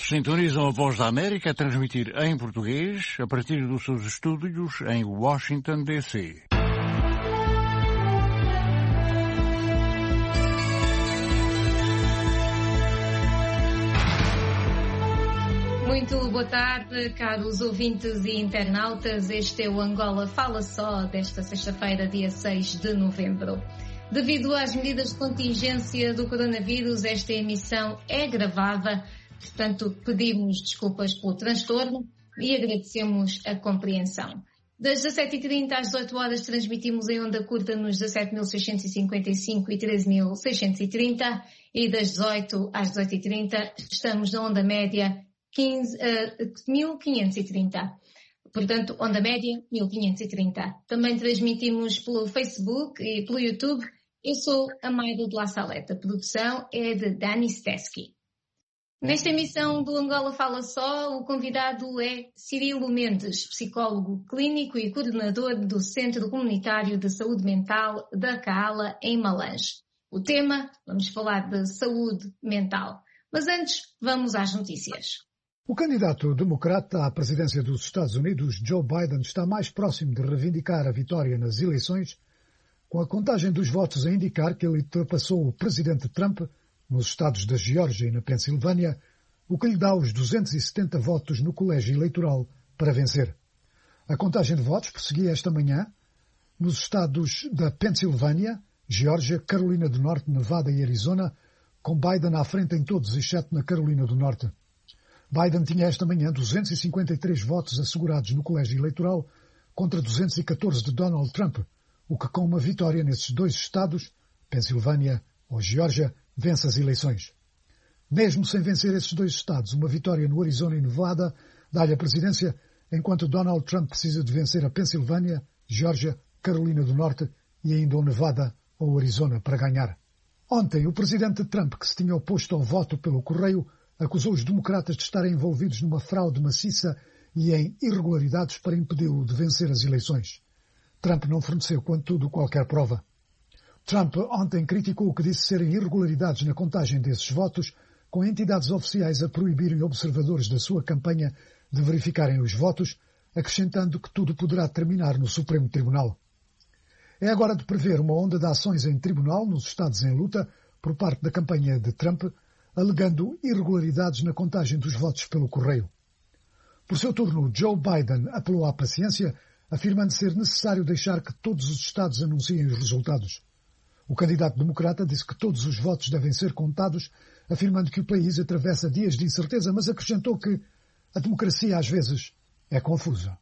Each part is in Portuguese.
Sintonizam a Voz da América a transmitir em português a partir dos seus estúdios em Washington, D.C. Muito boa tarde, caros ouvintes e internautas. Este é o Angola Fala Só desta sexta-feira, dia 6 de novembro. Devido às medidas de contingência do coronavírus, esta emissão é gravada. Portanto, pedimos desculpas pelo transtorno e agradecemos a compreensão. Das 17h30 às 18 horas transmitimos em onda curta nos 17.655 e 13.630 e das 18 às 18h30 estamos na onda média 15.530. Portanto, onda média 1530. Também transmitimos pelo Facebook e pelo YouTube. Eu sou a Mayra de La Saleta. A produção é de Dani Stesky. Nesta emissão do Angola Fala Só, o convidado é Cirilo Mendes, psicólogo clínico e coordenador do Centro Comunitário de Saúde Mental da CAALA em Malange. O tema, vamos falar de saúde mental. Mas antes, vamos às notícias. O candidato democrata à presidência dos Estados Unidos, Joe Biden, está mais próximo de reivindicar a vitória nas eleições, com a contagem dos votos a indicar que ele ultrapassou o presidente Trump nos estados da Geórgia e na Pensilvânia, o que lhe dá os 270 votos no colégio eleitoral para vencer. A contagem de votos prosseguia esta manhã nos estados da Pensilvânia, Geórgia, Carolina do Norte, Nevada e Arizona, com Biden à frente em todos, exceto na Carolina do Norte. Biden tinha esta manhã 253 votos assegurados no colégio eleitoral contra 214 de Donald Trump, o que com uma vitória nesses dois estados, Pensilvânia ou Geórgia, vence as eleições. Mesmo sem vencer esses dois estados, uma vitória no Arizona e Nevada dá-lhe a presidência, enquanto Donald Trump precisa de vencer a Pensilvânia, Geórgia, Carolina do Norte e ainda o Nevada ou Arizona para ganhar. Ontem, o presidente Trump, que se tinha oposto ao voto pelo correio, acusou os democratas de estarem envolvidos numa fraude maciça e em irregularidades para impedi-lo de vencer as eleições. Trump não forneceu, contudo, qualquer prova. Trump ontem criticou o que disse serem irregularidades na contagem desses votos, com entidades oficiais a proibirem observadores da sua campanha de verificarem os votos, acrescentando que tudo poderá terminar no Supremo Tribunal. É agora de prever uma onda de ações em tribunal nos estados em luta por parte da campanha de Trump, alegando irregularidades na contagem dos votos pelo correio. Por seu turno, Joe Biden apelou à paciência, afirmando ser necessário deixar que todos os estados anunciem os resultados. O candidato democrata disse que todos os votos devem ser contados, afirmando que o país atravessa dias de incerteza, mas acrescentou que a democracia às vezes é confusa.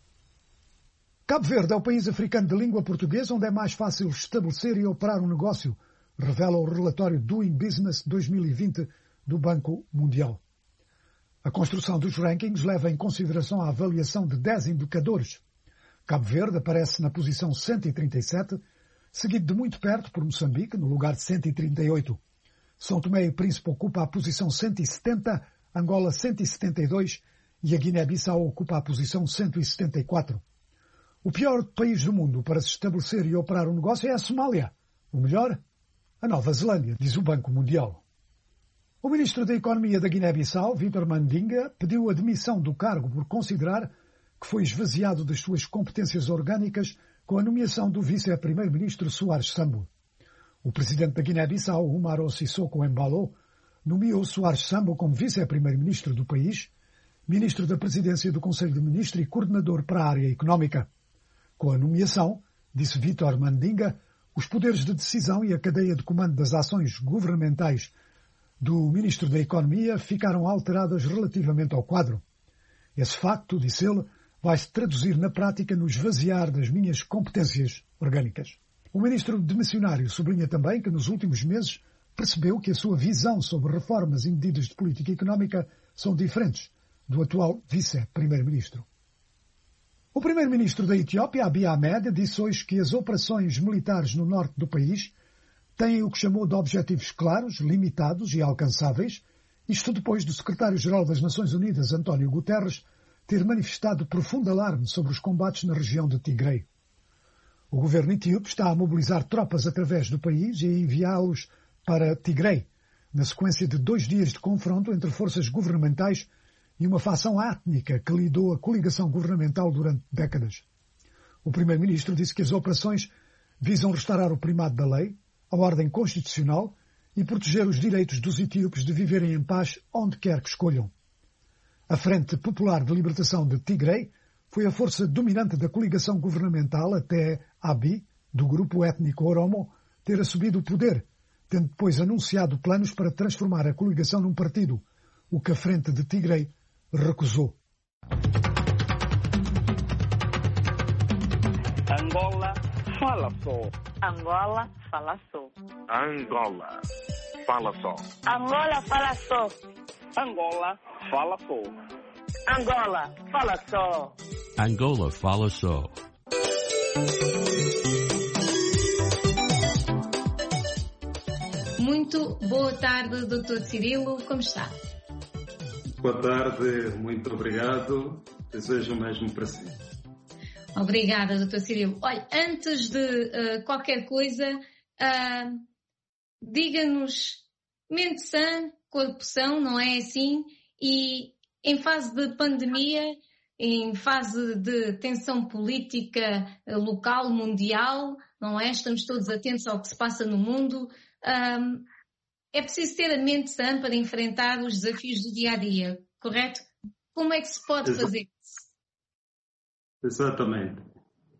Cabo Verde é o país africano de língua portuguesa onde é mais fácil estabelecer e operar um negócio, revela o relatório Doing Business 2020 do Banco Mundial. A construção dos rankings leva em consideração a avaliação de 10 indicadores. Cabo Verde aparece na posição 137, seguido de muito perto por Moçambique, no lugar de 138. São Tomé e Príncipe ocupa a posição 170, Angola 172 e a Guiné-Bissau ocupa a posição 174. O pior país do mundo para se estabelecer e operar um negócio é a Somália. O melhor? A Nova Zelândia, diz o Banco Mundial. O ministro da Economia da Guiné-Bissau, Vitor Mandinga, pediu a demissão do cargo por considerar que foi esvaziado das suas competências orgânicas com a nomeação do vice-primeiro-ministro Soares Sambo. O presidente da Guiné-Bissau, Umaro Sissoko Embalo, nomeou Soares Sambo como vice-primeiro-ministro do país, ministro da Presidência do Conselho de Ministros e coordenador para a área económica. Com a nomeação, disse Vitor Mandinga, os poderes de decisão e a cadeia de comando das ações governamentais do ministro da Economia ficaram alteradas relativamente ao quadro. Esse facto, disse ele, vai-se traduzir na prática no esvaziar das minhas competências orgânicas. O ministro demissionário sublinha também que nos últimos meses percebeu que a sua visão sobre reformas e medidas de política económica são diferentes do atual vice-primeiro-ministro. O primeiro-ministro da Etiópia, Abiy Ahmed, disse hoje que as operações militares no norte do país têm o que chamou de objetivos claros, limitados e alcançáveis, isto depois do secretário-geral das Nações Unidas, António Guterres, ter manifestado profundo alarme sobre os combates na região de Tigray. O governo etíope está a mobilizar tropas através do país e a enviá-los para Tigray, na sequência de 2 dias de confronto entre forças governamentais e uma facção étnica que lidou a coligação governamental durante décadas. O primeiro-ministro disse que as operações visam restaurar o primado da lei, a ordem constitucional e proteger os direitos dos etíopes de viverem em paz onde quer que escolham. A Frente Popular de Libertação de Tigray foi a força dominante da coligação governamental até Abiy, do grupo étnico Oromo, ter assumido o poder, tendo depois anunciado planos para transformar a coligação num partido, o que a Frente de Tigray recusou. Angola fala só. Angola fala só. Angola fala só. Angola fala só. Angola fala só. Angola fala só. Angola fala só. Muito boa tarde, Dr. Cirilo, como está? Boa tarde, muito obrigado. Desejo o mesmo para si. Obrigada, Dr. Cirilo. Olha, antes de qualquer coisa, diga-nos, mente sã, corpo são, não é assim? E em fase de pandemia, em fase de tensão política local, mundial, não é? Estamos todos atentos ao que se passa no mundo. É preciso ter a mente sã para enfrentar os desafios do dia-a-dia, correto? Como é que se pode fazer isso? Exatamente.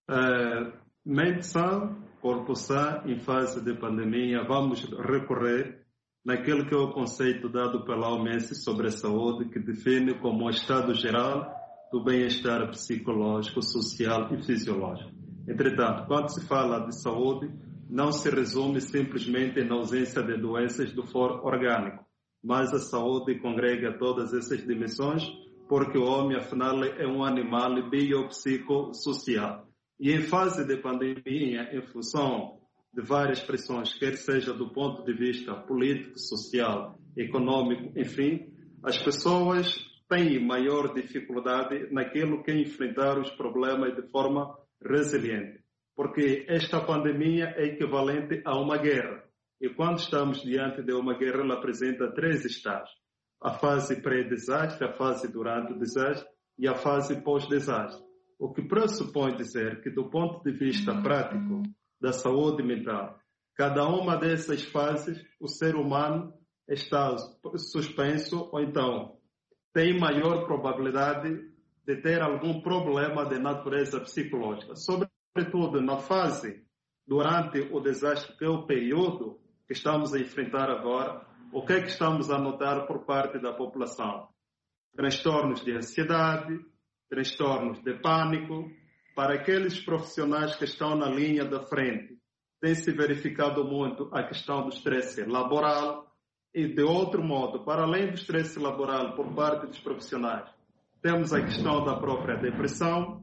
Mente sã, corpo sã, em fase de pandemia, vamos recorrer naquilo que é o conceito dado pela OMS sobre a saúde, que define como o estado geral do bem-estar psicológico, social e fisiológico. Entretanto, quando se fala de saúde, não se resume simplesmente na ausência de doenças do foro orgânico, mas a saúde congrega todas essas dimensões, porque o homem, afinal, é um animal biopsicossocial. E em fase de pandemia, em função de várias pressões, quer seja do ponto de vista político, social, econômico, enfim, as pessoas têm maior dificuldade naquilo que é enfrentar os problemas de forma resiliente. Porque esta pandemia é equivalente a uma guerra. E quando estamos diante de uma guerra, ela apresenta 3 estágios. A fase pré-desastre, a fase durante o desastre e a fase pós-desastre. O que pressupõe dizer que, do ponto de vista prático da saúde mental, cada uma dessas fases, o ser humano está suspenso ou então tem maior probabilidade de ter algum problema de natureza psicológica. Sobretudo na fase durante o desastre, que é o período que estamos a enfrentar agora, o que é que estamos a notar por parte da população? Transtornos de ansiedade, transtornos de pânico. Para aqueles profissionais que estão na linha da frente, tem se verificado muito a questão do estresse laboral e, de outro modo, para além do estresse laboral por parte dos profissionais, temos a questão da própria depressão,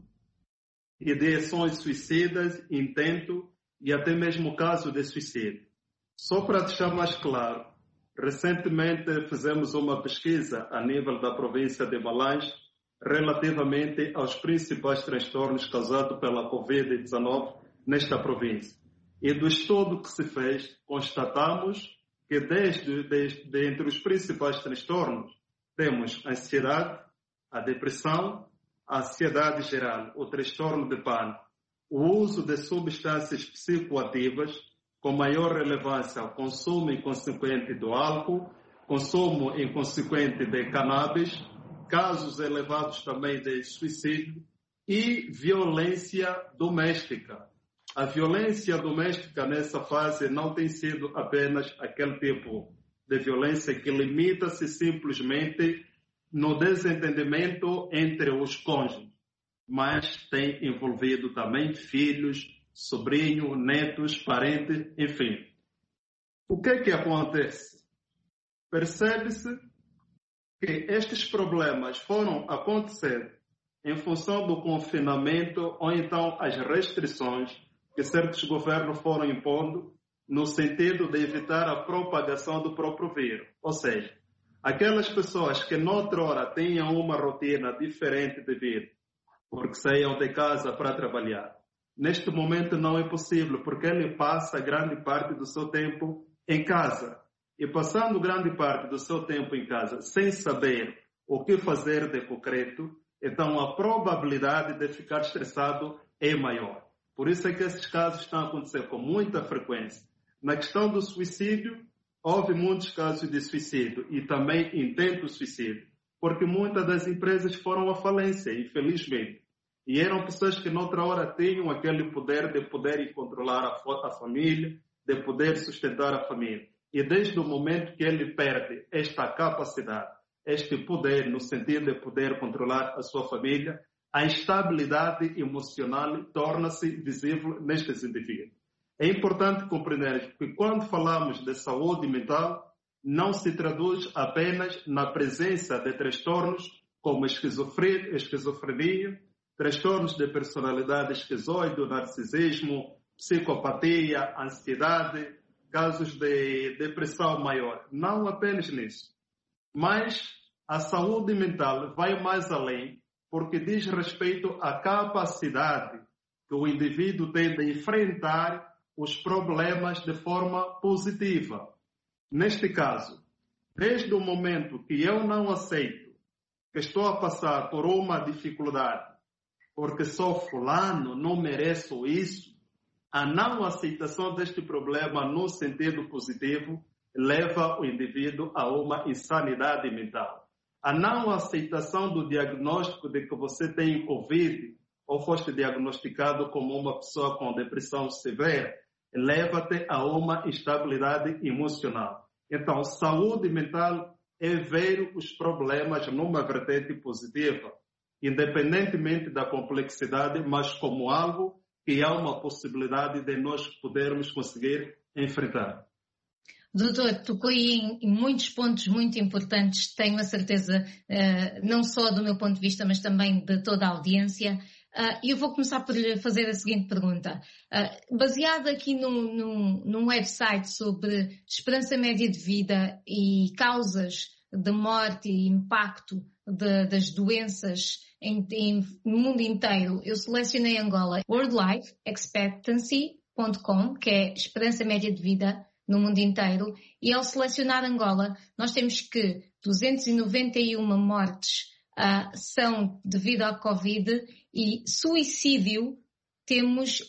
ideações suicidas, intento e até mesmo o caso de suicídio. Só para deixar mais claro, recentemente fizemos uma pesquisa a nível da província de Malange relativamente aos principais transtornos causados pela Covid-19 nesta província. E do estudo que se fez, constatamos que entre os principais transtornos temos a ansiedade, a depressão, a ansiedade geral, o transtorno de pânico, o uso de substâncias psicoativas, com maior relevância ao consumo inconsequente do álcool, consumo inconsequente de cannabis, casos elevados também de suicídio e violência doméstica. A violência doméstica nessa fase não tem sido apenas aquele tipo de violência que limita-se simplesmente no desentendimento entre os cônjuges, mas tem envolvido também filhos, sobrinhos, netos, parentes, enfim. O que é que acontece? Percebe-se que estes problemas foram acontecer em função do confinamento ou então as restrições que certos governos foram impondo no sentido de evitar a propagação do próprio vírus. Ou seja, aquelas pessoas que noutrora tenham uma rotina diferente de vida, porque saiam de casa para trabalhar, neste momento não é possível, porque ele passa grande parte do seu tempo em casa. e passando grande parte do seu tempo em casa sem saber o que fazer de concreto, então a probabilidade de ficar estressado é maior. Por isso é que esses casos estão a acontecer com muita frequência. Na questão do suicídio, houve muitos casos de suicídio e também intento suicídio, porque muitas das empresas foram à falência, infelizmente. E eram pessoas que noutra hora tinham aquele poder de poderem controlar a família, de poder sustentar a família. E desde o momento que ele perde esta capacidade, este poder, no sentido de poder controlar a sua família, a instabilidade emocional torna-se visível nestes indivíduos. É importante compreender que quando falamos de saúde mental, não se traduz apenas na presença de transtornos como esquizofrenia, transtornos de personalidade esquizoide, narcisismo, psicopatia, ansiedade, casos de depressão maior. Não apenas nisso. Mas a saúde mental vai mais além, porque diz respeito à capacidade que o indivíduo tem de enfrentar os problemas de forma positiva. Neste caso, desde o momento que eu não aceito que estou a passar por uma dificuldade, porque sou fulano, não mereço isso, a não aceitação deste problema no sentido positivo leva o indivíduo a uma insanidade mental. A não aceitação do diagnóstico de que você tem Covid ou foste diagnosticado como uma pessoa com depressão severa leva-te a uma instabilidade emocional. Então, saúde mental é ver os problemas numa vertente positiva, independentemente da complexidade, mas como algo que há uma possibilidade de nós podermos conseguir enfrentar. Doutor, tocou aí em muitos pontos muito importantes, tenho a certeza, não só do meu ponto de vista, mas também de toda a audiência. E eu vou começar por lhe fazer a seguinte pergunta. Baseado aqui num website sobre esperança média de vida e causas de morte e impacto das doenças no mundo inteiro, eu selecionei Angola, worldlifeexpectancy.com, que é esperança média de vida no mundo inteiro, e ao selecionar Angola, nós temos que 291 mortes são devido à Covid e suicídio temos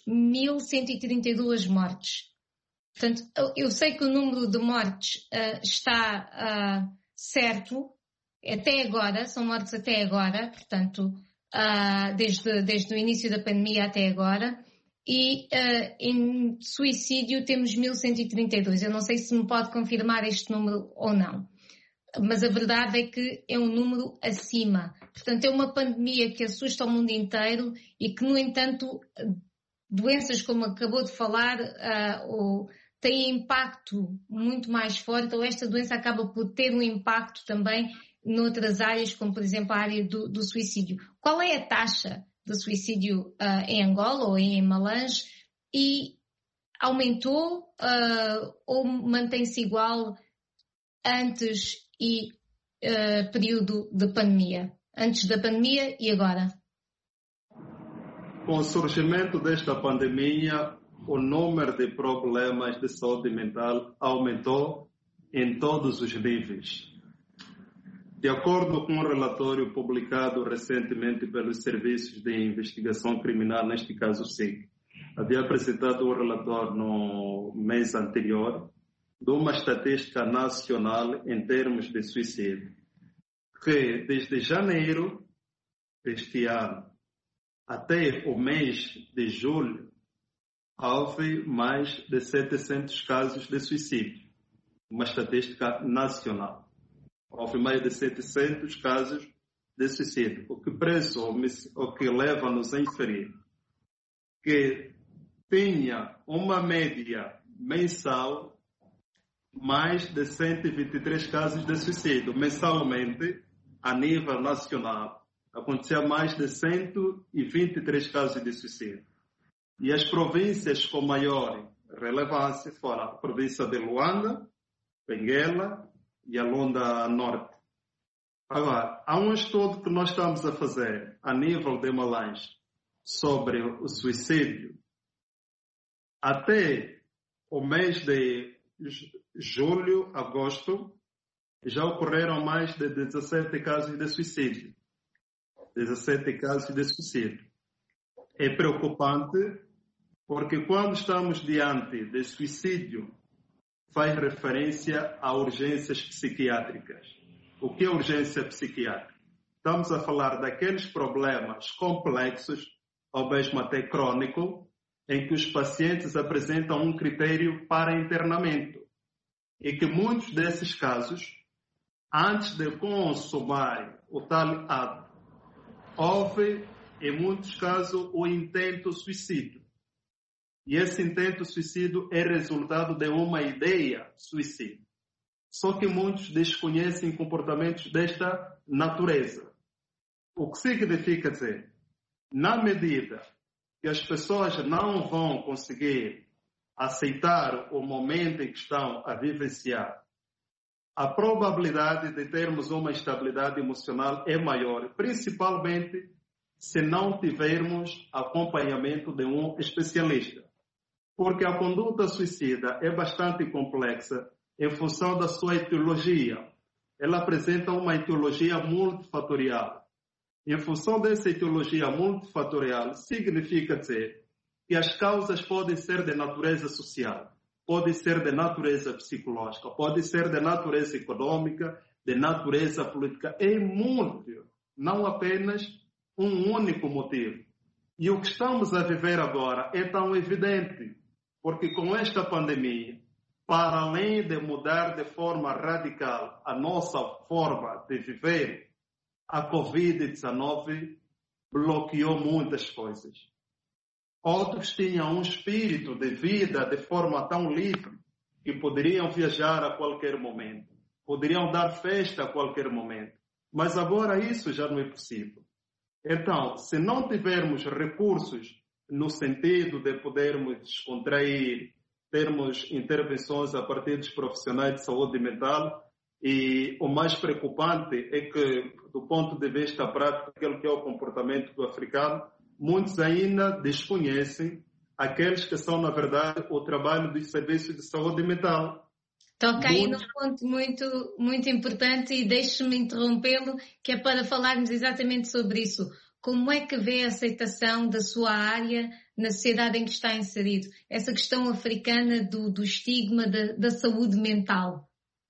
1.132 mortes. Portanto, eu sei que o número de mortes está certo, até agora, são mortes até agora, portanto, desde o início da pandemia até agora, e em suicídio temos 1.132. Eu não sei se me pode confirmar este número ou não, mas a verdade é que é um número acima. Portanto, é uma pandemia que assusta o mundo inteiro e que, no entanto, doenças como acabou de falar têm impacto muito mais forte, ou esta doença acaba por ter um impacto também noutras áreas, como por exemplo a área do suicídio. Qual é a taxa de suicídio em Angola ou em Malange? E aumentou ou mantém-se igual antes e período de pandemia? Antes da pandemia e agora? Com o surgimento desta pandemia, o número de problemas de saúde mental aumentou em todos os níveis. De acordo com um relatório publicado recentemente pelos Serviços de Investigação Criminal, neste caso o SIC, havia apresentado um relatório no mês anterior de uma estatística nacional em termos de suicídio, que desde janeiro deste ano até o mês de julho houve mais de 700 casos de suicídio, uma estatística nacional. Houve mais de 700 casos de suicídio, o que presume, o que leva-nos a inferir que tinha uma média mensal mais de 123 casos de suicídio. Mensalmente, a nível nacional, acontecia mais de 123 casos de suicídio. E as províncias com maior relevância foram a província de Luanda, Benguela e a Luanda Norte. Agora, há um estudo que nós estamos a fazer a nível de Malange sobre o suicídio. Até o mês de julho, agosto, já ocorreram mais de 17 casos de suicídio. 17 casos de suicídio. É preocupante porque quando estamos diante de suicídio, faz referência a urgências psiquiátricas. O que é urgência psiquiátrica? Estamos a falar daqueles problemas complexos, ou mesmo até crônico, em que os pacientes apresentam um critério para internamento. E que muitos desses casos, antes de consumar o tal ato, houve, em muitos casos, o intento suicídio. E esse intento suicídio é resultado de uma ideia suicida. Só que muitos desconhecem comportamentos desta natureza. O que significa dizer, na medida que as pessoas não vão conseguir aceitar o momento em que estão a vivenciar, a probabilidade de termos uma estabilidade emocional é maior, principalmente se não tivermos acompanhamento de um especialista. Porque a conduta suicida é bastante complexa em função da sua etiologia. Ela apresenta uma etiologia multifatorial. Em função dessa etiologia multifatorial, significa dizer que as causas podem ser de natureza social, podem ser de natureza psicológica, podem ser de natureza econômica, de natureza política. É múltiplo, não apenas um único motivo. E o que estamos a viver agora é tão evidente. Porque com esta pandemia, para além de mudar de forma radical a nossa forma de viver, a Covid-19 bloqueou muitas coisas. Outros tinham um espírito de vida de forma tão livre que poderiam viajar a qualquer momento, poderiam dar festa a qualquer momento. Mas agora isso já não é possível. Então, se não tivermos recursos no sentido de podermos descontrair, termos intervenções a partir dos profissionais de saúde mental, e o mais preocupante é que, do ponto de vista prático, aquele que é o comportamento do africano, muitos ainda desconhecem aqueles que são, na verdade, o trabalho dos serviços de saúde mental. Toca aí num ponto muito, muito importante e deixe-me interrompê-lo, que é para falarmos exatamente sobre isso. Como é que vê a aceitação da sua área na sociedade em que está inserido? Essa questão africana do estigma da saúde mental.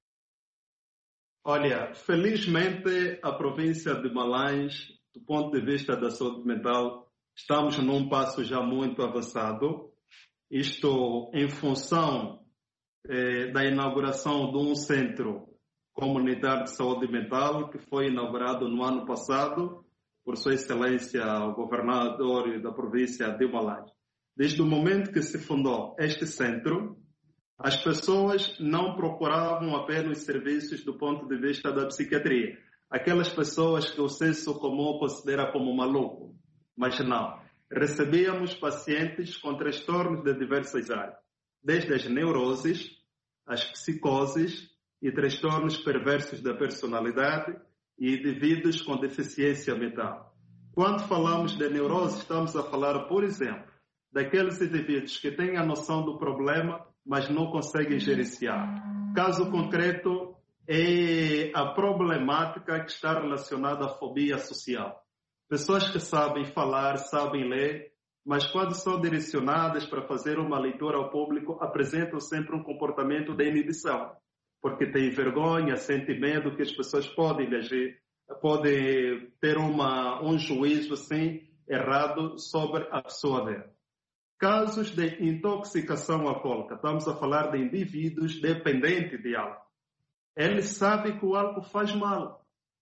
Olha, felizmente a província de Malães, do ponto de vista da saúde mental, estamos num passo já muito avançado. Isto em função da inauguração de um centro comunitário de saúde mental que foi inaugurado no ano passado por Sua Excelência o governador da província de Malães. Desde o momento que se fundou este centro, as pessoas não procuravam apenas serviços do ponto de vista da psiquiatria. Aquelas pessoas que o senso comum considera como maluco. Mas não. Recebíamos pacientes com transtornos de diversas áreas. Desde as neuroses, as psicoses e transtornos perversos da personalidade e indivíduos com deficiência mental. Quando falamos de neurose, estamos a falar, por exemplo, daqueles indivíduos que têm a noção do problema, mas não conseguem gerenciar. Caso concreto é a problemática que está relacionada à fobia social. Pessoas que sabem falar, sabem ler, mas quando são direcionadas para fazer uma leitura ao público, apresentam sempre um comportamento de inibição, porque têm vergonha, sentem medo que as pessoas podem agir, podem ter um juízo assim errado sobre a pessoa dela. Casos de intoxicação alcoólica, estamos a falar de indivíduos dependentes de álcool. Eles sabem que o álcool faz mal.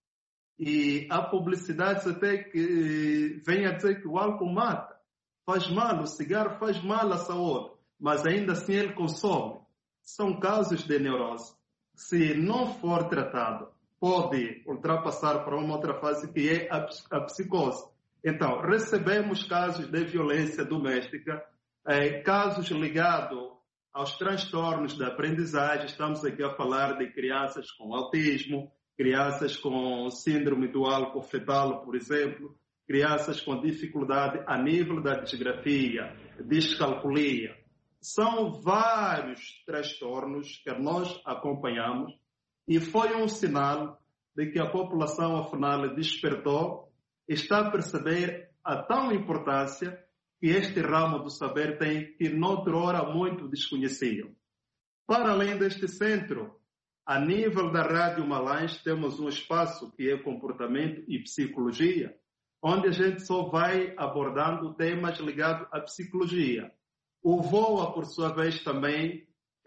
E há publicidades até que vêm a dizer que o álcool mata, faz mal, o cigarro faz mal à saúde, mas ainda assim ele consome. São casos de neurose. Se não for tratado, pode ultrapassar para uma outra fase que é a psicose. Então, recebemos casos de violência doméstica, casos ligados aos transtornos da aprendizagem. Estamos aqui a falar de crianças com autismo, crianças com síndrome do álcool fetal, por exemplo, crianças com dificuldade a nível da disgrafia, discalculia. são vários transtornos que nós acompanhamos e foi um sinal de que a população, afinal, despertou, está a perceber a tal importância que este ramo do saber tem, que noutrora muito desconheciam. Para além deste centro, a nível da Rádio Malães, temos um espaço que é comportamento e psicologia, onde a gente só vai abordando temas ligados à psicologia. O VOA, por sua vez, também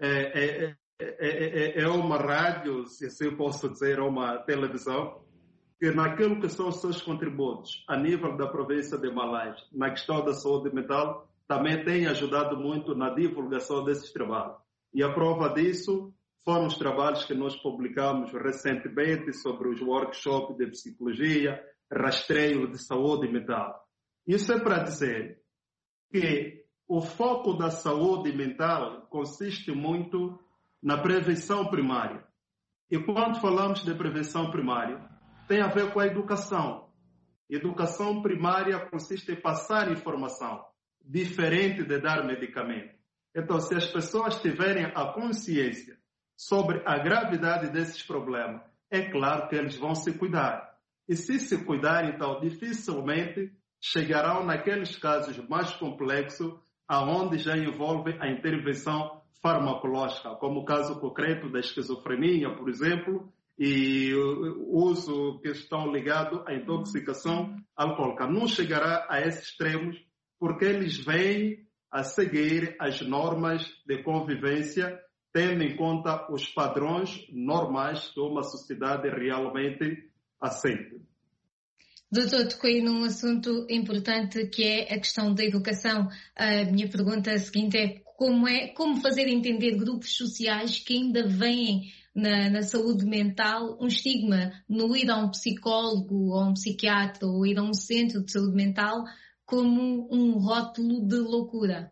é uma rádio, se assim posso dizer, uma televisão, que naquilo que são os seus contributos a nível da província de Malães, na questão da saúde mental, também tem ajudado muito na divulgação desses trabalhos. E a prova disso foram os trabalhos que nós publicamos recentemente sobre os workshops de psicologia, rastreio de saúde mental. Isso é para dizer que o foco da saúde mental consiste muito na prevenção primária. E quando falamos de prevenção primária, tem a ver com a educação. Educação primária consiste em passar informação, diferente de dar medicamento. Então, se as pessoas tiverem a consciência sobre a gravidade desses problemas, é claro que eles vão se cuidar. E se cuidarem, então, dificilmente chegarão naqueles casos mais complexos, aonde já envolve a intervenção farmacológica, como o caso concreto da esquizofrenia, por exemplo, e o uso que estão ligados à intoxicação alcoólica. Não chegará a esses extremos, porque eles vêm a seguir as normas de convivência, tendo em conta os padrões normais que uma sociedade realmente aceita. Doutor, tocou aí num assunto importante que é a questão da educação. A minha pergunta seguinte é como fazer entender grupos sociais que ainda veem na saúde mental um estigma no ir a um psicólogo ou a um psiquiatra ou ir a um centro de saúde mental como um rótulo de loucura?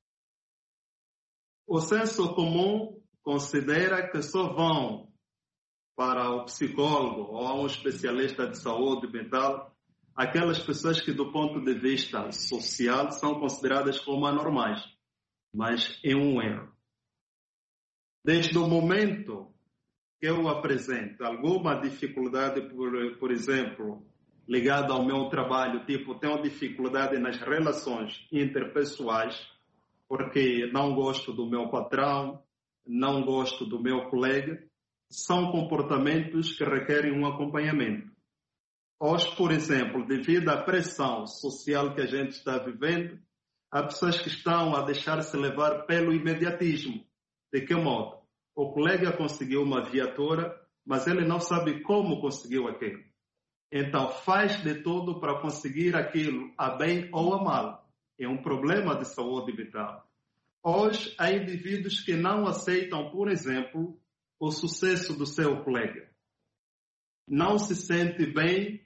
O senso comum considera que só vão para o psicólogo ou a um especialista de saúde mental aquelas pessoas que, do ponto de vista social, são consideradas como anormais. Mas é um erro. Desde o momento que eu apresento alguma dificuldade, por exemplo, ligada ao meu trabalho, tipo, tenho dificuldade nas relações interpessoais, porque não gosto do meu patrão, não gosto do meu colega, são comportamentos que requerem um acompanhamento. Hoje, por exemplo, devido à pressão social que a gente está vivendo, há pessoas que estão a deixar-se levar pelo imediatismo. De que modo? O colega conseguiu uma viatura, mas ele não sabe como conseguiu aquilo. Então, faz de tudo para conseguir aquilo, a bem ou a mal. É um problema de saúde mental. Hoje, há indivíduos que não aceitam, por exemplo, o sucesso do seu colega. Não se sente bem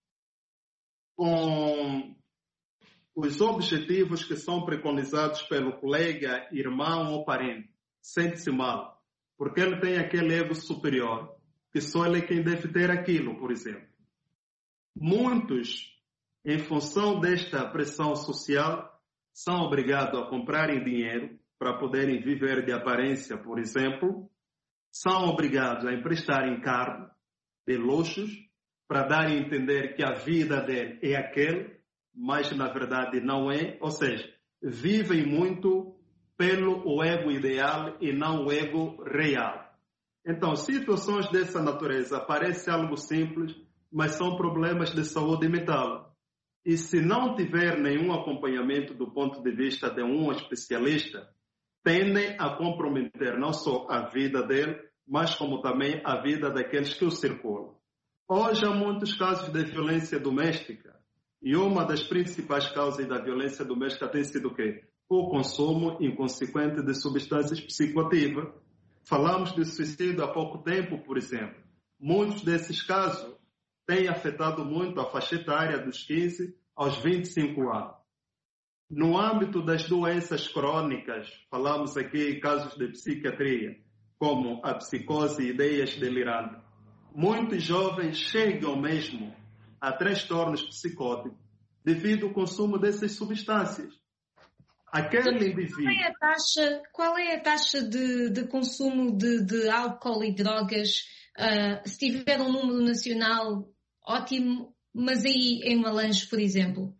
com os objetivos que são preconizados pelo colega, irmão ou parente. Sente-se mal, porque ele tem aquele ego superior, que só ele é quem deve ter aquilo, por exemplo. Muitos, em função desta pressão social, são obrigados a comprarem dinheiro para poderem viver de aparência, por exemplo. São obrigados a emprestarem carro de luxos para darem a entender que a vida dele é aquele, mas na verdade não é. Ou seja, vivem muito pelo ego ideal e não o ego real. Então, situações dessa natureza parecem algo simples, mas são problemas de saúde mental. E se não tiver nenhum acompanhamento do ponto de vista de um especialista, tendem a comprometer não só a vida dele, mas como também a vida daqueles que o circulam. Hoje há muitos casos de violência doméstica. E uma das principais causas da violência doméstica tem sido o quê? O consumo inconsequente de substâncias psicoativas. Falamos de suicídio há pouco tempo, por exemplo. Muitos desses casos têm afetado muito a faixa etária dos 15 aos 25 anos. No âmbito das doenças crônicas, falamos aqui casos de psiquiatria, como a psicose e ideias delirantes. Muitos jovens chegam mesmo a transtornos psicóticos devido ao consumo dessas substâncias. aquele indivíduo... Qual é a taxa de consumo de álcool e drogas? Se tiver um número nacional, ótimo, mas aí em Malange, por exemplo?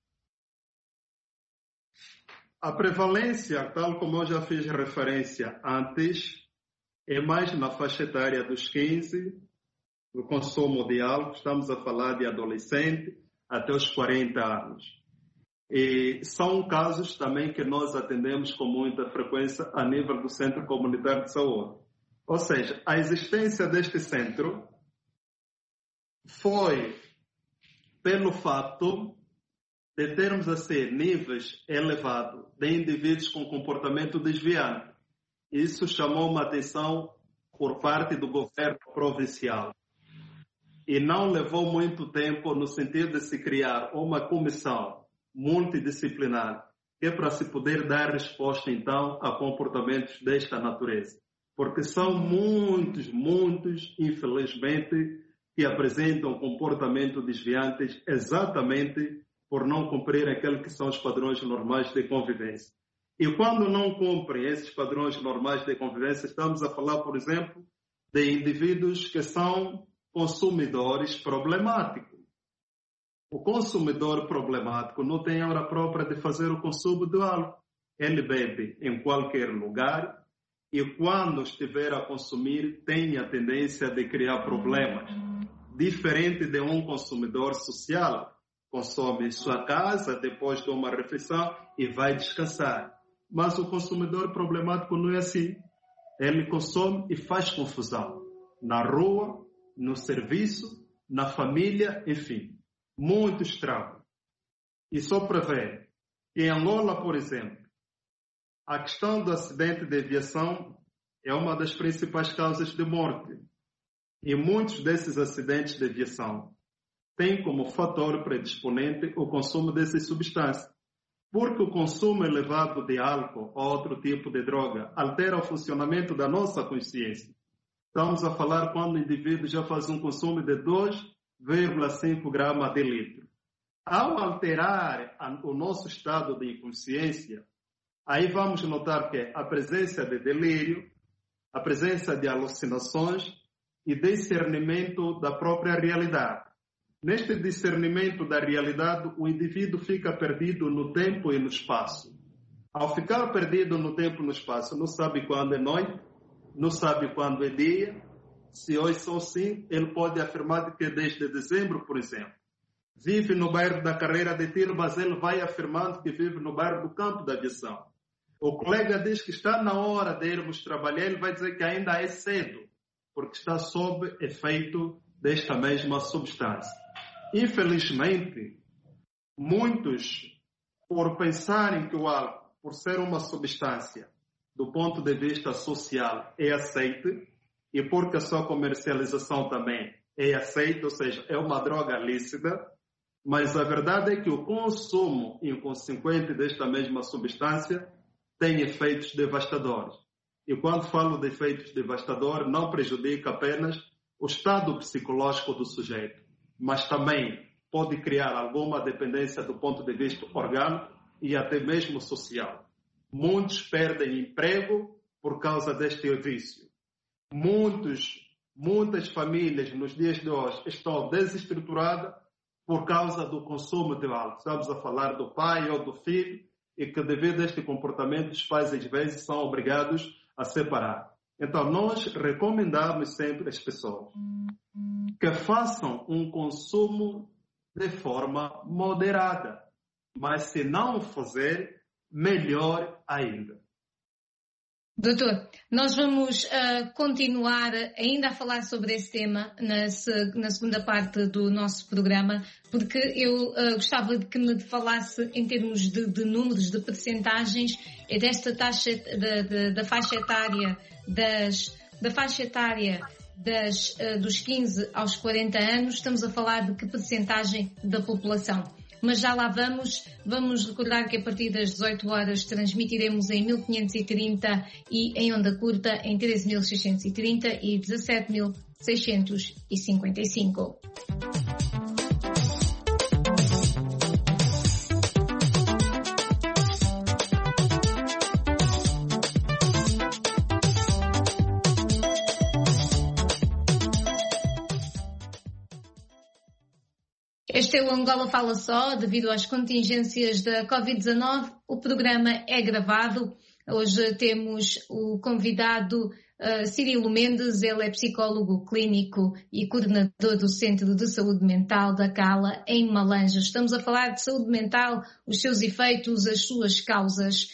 A prevalência, tal como eu já fiz referência antes, é mais na faixa etária dos 15, no consumo de álcool. Estamos a falar de adolescente até os 40 anos. E são casos também que nós atendemos com muita frequência a nível do Centro Comunitário de Saúde. Ou seja, a existência deste centro foi pelo fato de termos assim níveis elevados de indivíduos com comportamento desviante. Isso chamou uma atenção por parte do governo provincial. E não levou muito tempo no sentido de se criar uma comissão multidisciplinar, que é para se poder dar resposta, então, a comportamentos desta natureza. Porque são muitos, infelizmente, que apresentam comportamento desviantes exatamente por não cumprir aqueles que são os padrões normais de convivência. E quando não cumprem esses padrões normais de convivência, estamos a falar, por exemplo, de indivíduos que são consumidores problemáticos. O consumidor problemático não tem hora própria de fazer o consumo do álcool. Ele bebe em qualquer lugar e quando estiver a consumir tem a tendência de criar problemas. Diferente de um consumidor social, consome em sua casa depois de uma refeição e vai descansar. Mas o consumidor problemático não é assim. Ele consome e faz confusão. Na rua, no serviço, na família, enfim. Muito estrago. E só para ver, em Angola, por exemplo, a questão do acidente de aviação é uma das principais causas de morte. E muitos desses acidentes de aviação têm como fator predisponente o consumo dessas substâncias. Porque o consumo elevado de álcool ou outro tipo de droga altera o funcionamento da nossa consciência. Estamos a falar quando o indivíduo já faz um consumo de 2,5 gramas de litro. Ao alterar o nosso estado de inconsciência, aí vamos notar que a presença de delírio, a presença de alucinações e discernimento da própria realidade. Neste discernimento da realidade, o indivíduo fica perdido no tempo e no espaço. Ao ficar perdido no tempo e no espaço, não sabe quando é noite, não sabe quando é dia. Se hoje são 5, ele pode afirmar que desde dezembro, por exemplo, vive no bairro da Carreira de Tiro, mas ele vai afirmando que vive no bairro do Campo da Aviação. O colega diz que está na hora de irmos trabalhar, ele vai dizer que ainda é cedo, porque está sob efeito desta mesma substância. Infelizmente, muitos, por pensarem que o álcool, por ser uma substância, do ponto de vista social, é aceite, e porque a sua comercialização também é aceita, ou seja, é uma droga lícita, mas a verdade é que o consumo inconsequente desta mesma substância tem efeitos devastadores. E quando falo de efeitos devastadores, não prejudica apenas o estado psicológico do sujeito, mas também pode criar alguma dependência do ponto de vista orgânico e até mesmo social. Muitos perdem emprego por causa deste vício. Muitas famílias nos dias de hoje estão desestruturadas por causa do consumo de álcool. Estamos a falar do pai ou do filho e que devido a este comportamento os pais às vezes são obrigados a separar. Então nós recomendamos sempre às pessoas que façam um consumo de forma moderada, mas se não fazer, melhor ainda. Doutor, nós vamos continuar ainda a falar sobre esse tema na segunda parte do nosso programa, porque eu gostava de que me falasse em termos de números, de percentagens, desta taxa da faixa etária dos 15 aos 40 anos. Estamos a falar de que percentagem da população? Mas já lá vamos recordar que a partir das 18 horas transmitiremos em 1530 e em onda curta em 13.630 e 17.655. Este é o Angola Fala Só. Devido às contingências da Covid-19, o programa é gravado. Hoje temos o convidado Cirilo Mendes. Ele é psicólogo clínico e coordenador do Centro de Saúde Mental da Cala, em Malanja. Estamos a falar de saúde mental, os seus efeitos, as suas causas.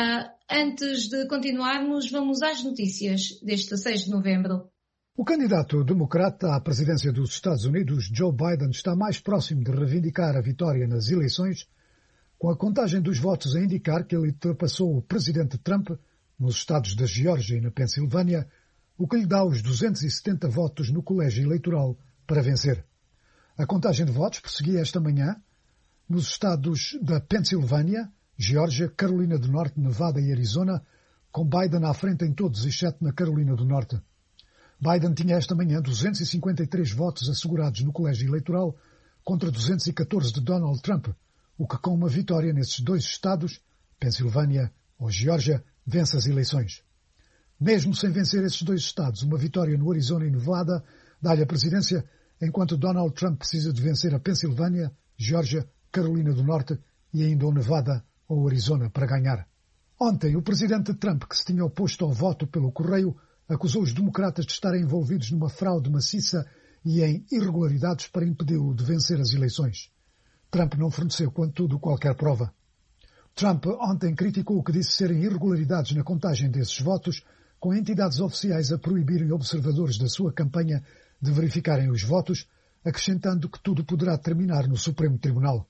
Antes de continuarmos, vamos às notícias deste 6 de novembro. O candidato democrata à presidência dos Estados Unidos, Joe Biden, está mais próximo de reivindicar a vitória nas eleições, com a contagem dos votos a indicar que ele ultrapassou o presidente Trump nos estados da Geórgia e na Pensilvânia, o que lhe dá os 270 votos no colégio eleitoral para vencer. A contagem de votos prosseguia esta manhã nos estados da Pensilvânia, Geórgia, Carolina do Norte, Nevada e Arizona, com Biden à frente em todos, exceto na Carolina do Norte. Biden tinha esta manhã 253 votos assegurados no colégio eleitoral contra 214 de Donald Trump, o que com uma vitória nesses dois estados, Pensilvânia ou Geórgia, vence as eleições. Mesmo sem vencer esses dois estados, uma vitória no Arizona e Nevada dá-lhe a presidência, enquanto Donald Trump precisa de vencer a Pensilvânia, Geórgia, Carolina do Norte e ainda o Nevada ou Arizona para ganhar. Ontem, o presidente Trump, que se tinha oposto ao voto pelo correio, acusou os democratas de estarem envolvidos numa fraude maciça e em irregularidades para impedi-lo de vencer as eleições. Trump não forneceu, contudo, qualquer prova. Trump ontem criticou o que disse serem irregularidades na contagem desses votos, com entidades oficiais a proibirem observadores da sua campanha de verificarem os votos, acrescentando que tudo poderá terminar no Supremo Tribunal.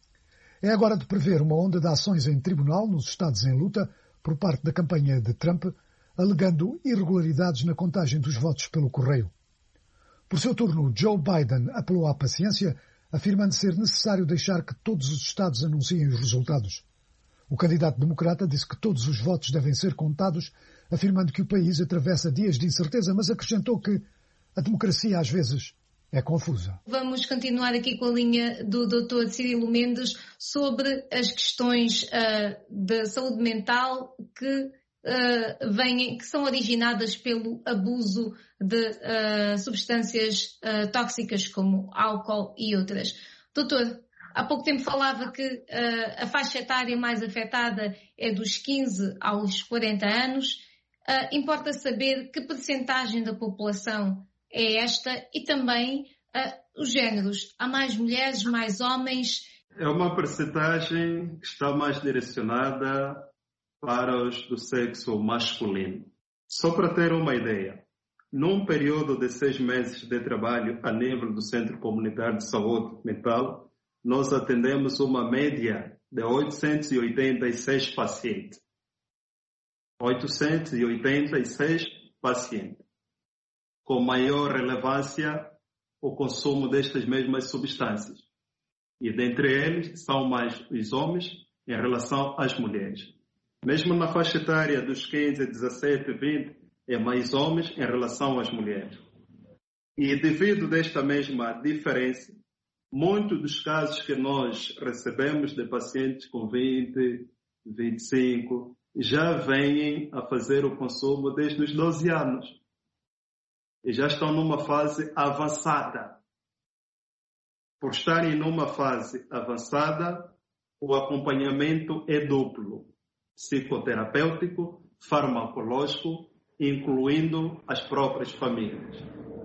É agora de prever uma onda de ações em tribunal nos estados em luta por parte da campanha de Trump, alegando irregularidades na contagem dos votos pelo correio. Por seu turno, Joe Biden apelou à paciência, afirmando ser necessário deixar que todos os estados anunciem os resultados. O candidato democrata disse que todos os votos devem ser contados, afirmando que o país atravessa dias de incerteza, mas acrescentou que a democracia às vezes é confusa. Vamos continuar aqui com a linha do Dr. Cirilo Mendes sobre as questões da saúde mental que são originadas pelo abuso de substâncias tóxicas como álcool e outras. Doutor, há pouco tempo falava que a faixa etária mais afetada é dos 15 aos 40 anos. Importa saber que percentagem da população é esta e também os géneros. Há mais mulheres, mais homens? É uma percentagem que está mais direcionada para os do sexo masculino. Só para ter uma ideia, num período de 6 meses de trabalho a nível do Centro Comunitário de Saúde Mental, nós atendemos uma média de 886 pacientes. 886 pacientes. Com maior relevância, o consumo destas mesmas substâncias. E dentre eles, são mais os homens em relação às mulheres. Mesmo na faixa etária dos 15, 17, 20, é mais homens em relação às mulheres. E devido a esta mesma diferença, muitos dos casos que nós recebemos de pacientes com 20, 25, já vêm a fazer o consumo desde os 12 anos. E já estão numa fase avançada. Por estarem numa fase avançada, o acompanhamento é duplo. Psicoterapêutico, farmacológico, incluindo as próprias famílias.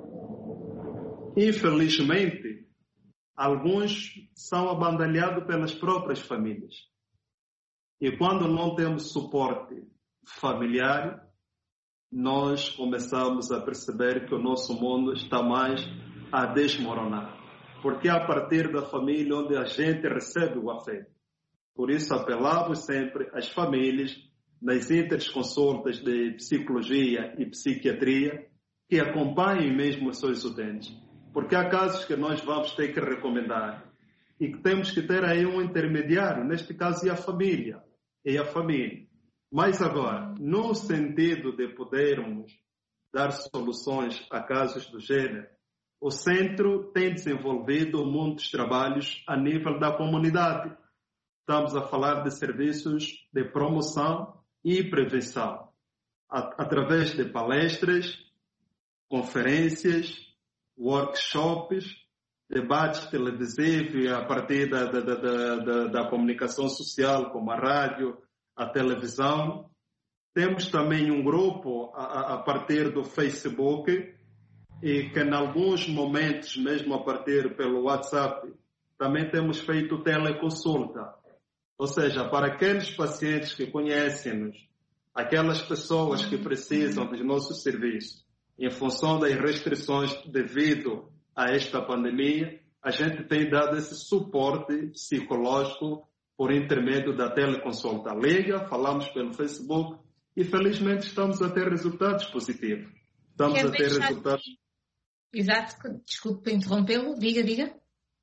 Infelizmente, alguns são abandalhados pelas próprias famílias. E quando não temos suporte familiar, nós começamos a perceber que o nosso mundo está mais a desmoronar. Porque é a partir da família onde a gente recebe o afeto. Por isso, apelamos sempre às famílias, nas interconsultas de psicologia e psiquiatria, que acompanhem mesmo os seus utentes. Porque há casos que nós vamos ter que recomendar e que temos que ter aí um intermediário, neste caso é a família. Mas agora, no sentido de podermos dar soluções a casos do gênero, o centro tem desenvolvido muitos trabalhos a nível da comunidade. Estamos a falar de serviços de promoção e prevenção, através de palestras, conferências, workshops debates televisivos a partir da comunicação social, como a rádio, a televisão. Temos também um grupo a partir do Facebook e que em alguns momentos, mesmo a partir pelo WhatsApp, também temos feito teleconsulta. Ou seja, para aqueles pacientes que conhecem-nos, aquelas pessoas que precisam dos nossos serviços, em função das restrições devido a esta pandemia, a gente tem dado esse suporte psicológico por intermédio da teleconsulta. Liga, falamos pelo Facebook e felizmente estamos a ter resultados positivos. Estamos a ter resultados... Exato, desculpe interrompê-lo, diga.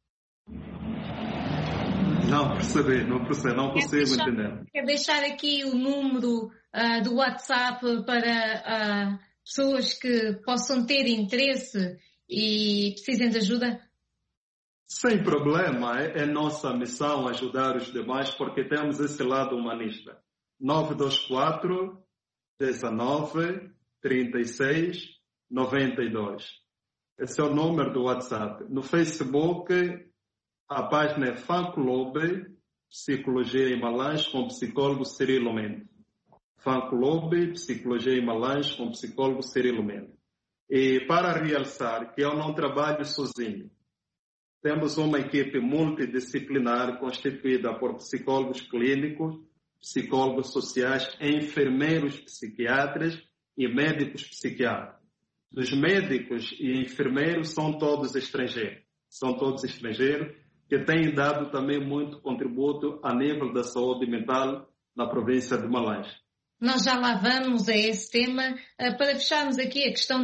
Não consigo entender. Quer deixar aqui o número do WhatsApp para pessoas que possam ter interesse e precisem de ajuda? Sem problema, é nossa missão ajudar os demais porque temos esse lado humanista. 924 19 36 92. Esse é o número do WhatsApp. No Facebook, a página é Fã Clube Psicologia em Malange com psicólogo Cirilo Mendes. Fã Clube Psicologia em Malange com psicólogo Cirilo Mendes. E para realçar que eu não trabalho sozinho, temos uma equipe multidisciplinar constituída por psicólogos clínicos, psicólogos sociais, enfermeiros psiquiatras e médicos psiquiatras. Os médicos e enfermeiros são todos estrangeiros. Que têm dado também muito contributo a nível da saúde mental na província de Malange. Nós já lá vamos a esse tema. Para fecharmos aqui a questão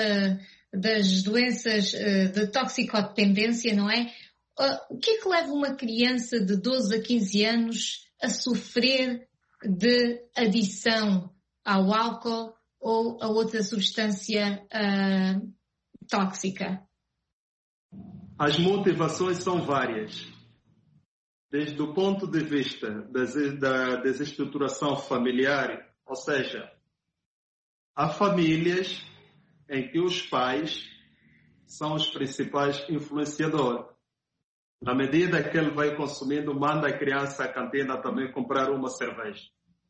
das doenças de toxicodependência, não é? O que é que leva uma criança de 12 a 15 anos a sofrer de adição ao álcool ou a outra substância tóxica? As motivações são várias. Desde o ponto de vista da desestruturação familiar, ou seja, há famílias em que os pais são os principais influenciadores. Na medida que ele vai consumindo, manda a criança à cantina também comprar uma cerveja.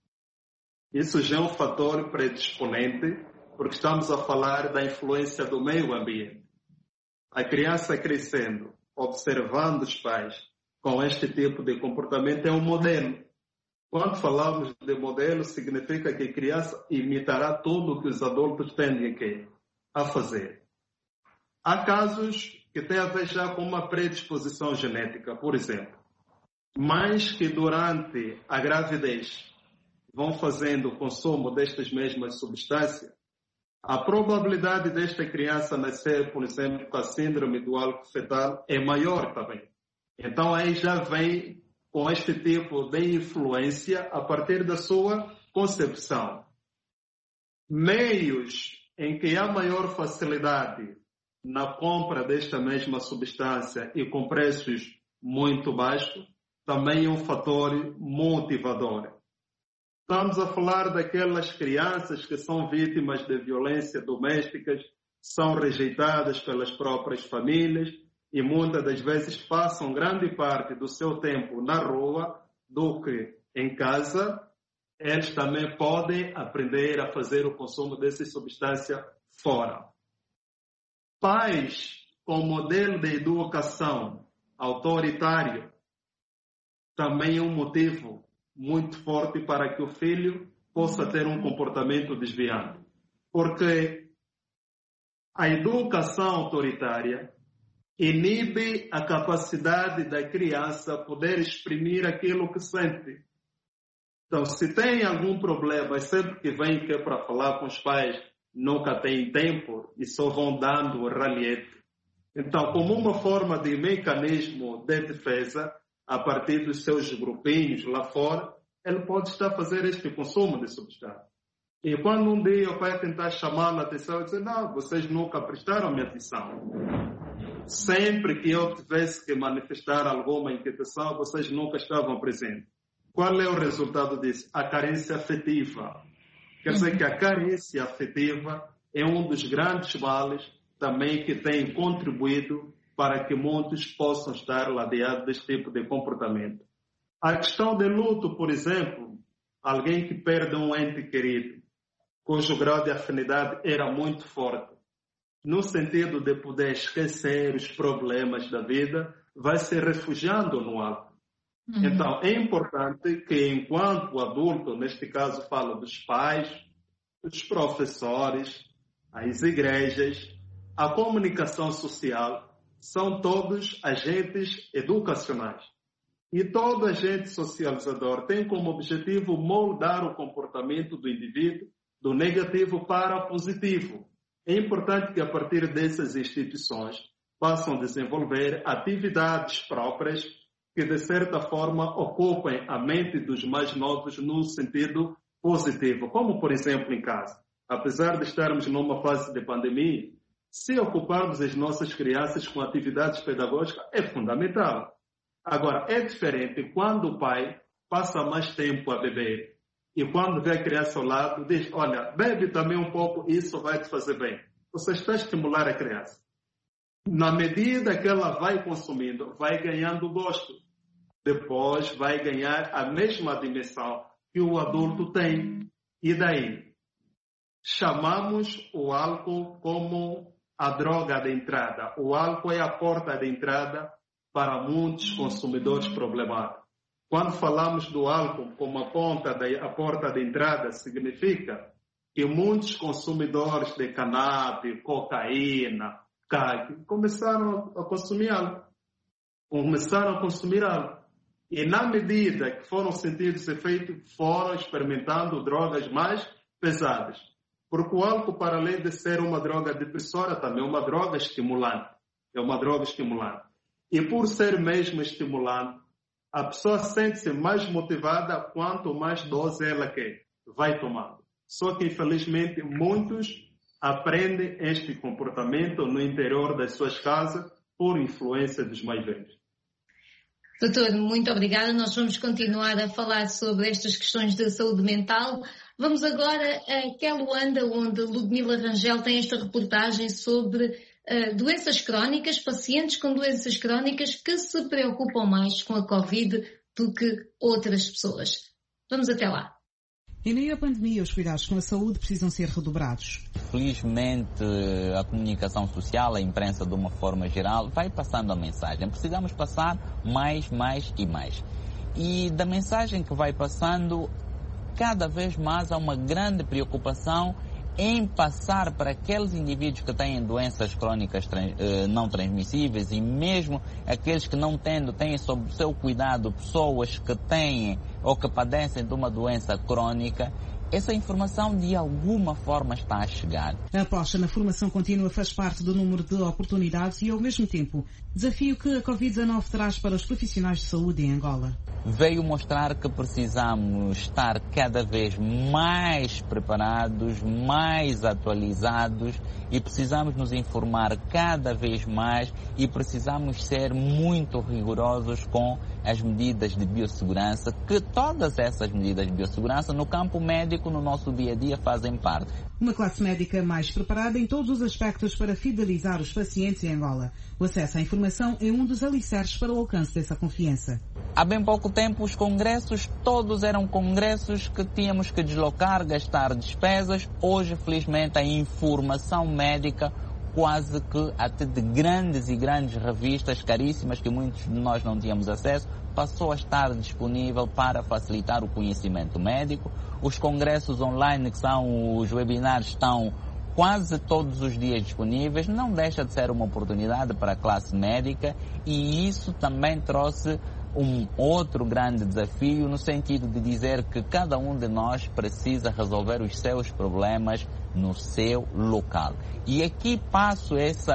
Isso já é um fator predisponente, porque estamos a falar da influência do meio ambiente. A criança crescendo, observando os pais com este tipo de comportamento é um modelo. Quando falamos de modelo, significa que a criança imitará tudo o que os adultos tendem a fazer. Há casos que têm a ver já com uma predisposição genética, por exemplo, mas que durante a gravidez vão fazendo o consumo destas mesmas substâncias, a probabilidade desta criança nascer, por exemplo, com a síndrome do álcool fetal é maior também. Então aí já vem com este tipo de influência a partir da sua concepção. Meios em que há maior facilidade na compra desta mesma substância e com preços muito baixos, também é um fator motivador. Estamos a falar daquelas crianças que são vítimas de violência doméstica, são rejeitadas pelas próprias famílias e muitas das vezes passam grande parte do seu tempo na rua do que em casa. Eles também podem aprender a fazer o consumo dessa substância fora. Pais com modelo de educação autoritário também é um motivo muito forte para que o filho possa ter um comportamento desviado. Porque a educação autoritária inibe a capacidade da criança poder exprimir aquilo que sente. Então, se tem algum problema, sempre que vem que é para falar com os pais, nunca tem tempo e só vão dando o ralhete. Então, como uma forma de mecanismo de defesa, a partir dos seus grupinhos lá fora, ele pode estar a fazer este consumo de substância. E quando um dia o pai tentar chamar a atenção, ele diz, não, vocês nunca prestaram minha atenção. Sempre que eu tivesse que manifestar alguma inquietação, vocês nunca estavam presentes. Qual é o resultado disso? A carência afetiva. Quer dizer que a carência afetiva é um dos grandes males também que tem contribuído para que muitos possam estar ladeados deste tipo de comportamento. A questão de luto, por exemplo, alguém que perde um ente querido, cujo grau de afinidade era muito forte, no sentido de poder esquecer os problemas da vida, vai se refugiando no álcool. Então, é importante que, enquanto adulto, neste caso falo dos pais, dos professores, as igrejas, a comunicação social, são todos agentes educacionais. E todo agente socializador tem como objetivo moldar o comportamento do indivíduo do negativo para o positivo. É importante que, a partir dessas instituições, possam desenvolver atividades próprias que, de certa forma, ocupem a mente dos mais novos no sentido positivo, como, por exemplo, em casa. Apesar de estarmos numa fase de pandemia, se ocuparmos as nossas crianças com atividades pedagógicas é fundamental. Agora, é diferente quando o pai passa mais tempo a beber e quando vê a criança ao lado, diz, olha, bebe também um pouco, isso vai te fazer bem. Você está a estimular a criança. Na medida que ela vai consumindo, vai ganhando gosto. Depois vai ganhar a mesma dimensão que o adulto tem. E daí? Chamamos o álcool como a droga de entrada. O álcool é a porta de entrada para muitos consumidores problemáticos. Quando falamos do álcool como a porta de entrada, significa que muitos consumidores de cannabis, cocaína, crack, começaram a consumir álcool. E na medida que foram sentindo esse efeito, foram experimentando drogas mais pesadas. Porque o álcool, para além de ser uma droga depressora, também é uma droga estimulante. E por ser mesmo estimulante, a pessoa sente-se mais motivada quanto mais dose ela quer, vai tomando. Só que, infelizmente, muitos aprendem este comportamento no interior das suas casas por influência dos mais velhos. Doutor, muito obrigada. Nós vamos continuar a falar sobre estas questões de saúde mental. Vamos agora a Luanda, onde Ludmila Rangel tem esta reportagem sobre doenças crónicas, pacientes com doenças crónicas que se preocupam mais com a Covid do que outras pessoas. Vamos até lá. Em meio à pandemia, os cuidados com a saúde precisam ser redobrados. Felizmente, a comunicação social, a imprensa de uma forma geral, vai passando a mensagem. Precisamos passar mais e mais. E da mensagem que vai passando, cada vez mais há uma grande preocupação em passar para aqueles indivíduos que têm doenças crónicas não transmissíveis e mesmo aqueles que não têm sob o seu cuidado pessoas que têm ou que padecem de uma doença crônica, essa informação de alguma forma está a chegar. A aposta na formação contínua faz parte do número de oportunidades e, ao mesmo tempo, desafio que a Covid-19 traz para os profissionais de saúde em Angola. Veio mostrar que precisamos estar cada vez mais preparados, mais atualizados e precisamos nos informar cada vez mais e precisamos ser muito rigorosos com as medidas de biossegurança, que todas essas medidas de biossegurança no campo médico, no nosso dia a dia, fazem parte. Uma classe médica mais preparada em todos os aspectos para fidelizar os pacientes em Angola. O acesso à informação é um dos alicerces para o alcance dessa confiança. Há bem pouco tempo os congressos, todos eram congressos que tínhamos que deslocar, gastar despesas. Hoje, felizmente, a informação médica, quase que até de grandes revistas caríssimas que muitos de nós não tínhamos acesso, passou a estar disponível para facilitar o conhecimento médico. Os congressos online, que são os webinars, estão quase todos os dias disponíveis. Não deixa de ser uma oportunidade para a classe médica e isso também trouxe um outro grande desafio no sentido de dizer que cada um de nós precisa resolver os seus problemas no seu local. E aqui passo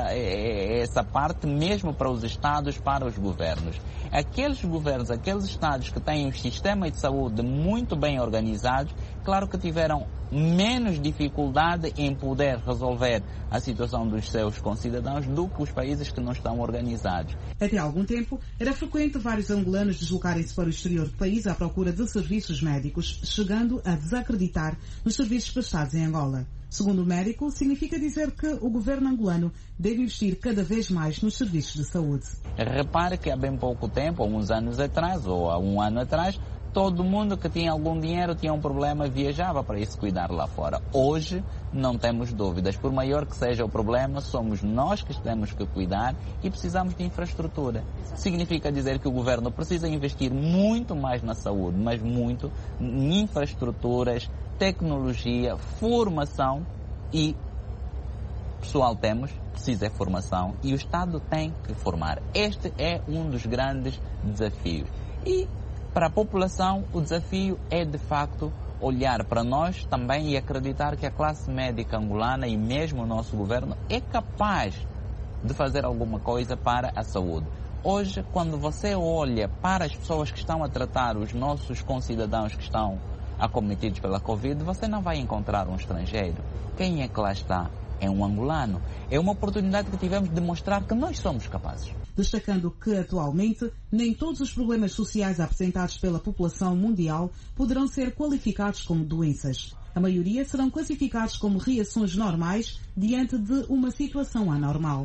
essa parte mesmo para os estados, para os governos. Aqueles governos, aqueles estados que têm um sistema de saúde muito bem organizados, claro que tiveram menos dificuldade em poder resolver a situação dos seus concidadãos do que os países que não estão organizados. Até há algum tempo, era frequente vários angolanos deslocarem-se para o exterior do país à procura de serviços médicos, chegando a desacreditar nos serviços prestados em Angola. Segundo o médico, significa dizer que o governo angolano deve investir cada vez mais nos serviços de saúde. Repare que há bem pouco tempo, há uns anos atrás ou há um ano atrás, todo mundo que tinha algum dinheiro, tinha um problema, viajava para ir se cuidar lá fora. Hoje, não temos dúvidas. Por maior que seja o problema, somos nós que temos que cuidar e precisamos de infraestrutura. Significa dizer que o governo precisa investir muito mais na saúde, mas muito em infraestruturas, tecnologia, formação e pessoal precisa de formação e o Estado tem que formar. Este é um dos grandes desafios. E para a população, o desafio é, de facto, olhar para nós também e acreditar que a classe médica angolana e mesmo o nosso governo é capaz de fazer alguma coisa para a saúde. Hoje, quando você olha para as pessoas que estão a tratar os nossos concidadãos que estão acometidos pela Covid, você não vai encontrar um estrangeiro. Quem é que lá está? É um angolano. É uma oportunidade que tivemos de mostrar que nós somos capazes. Destacando que, atualmente, nem todos os problemas sociais apresentados pela população mundial poderão ser qualificados como doenças. A maioria serão classificados como reações normais diante de uma situação anormal.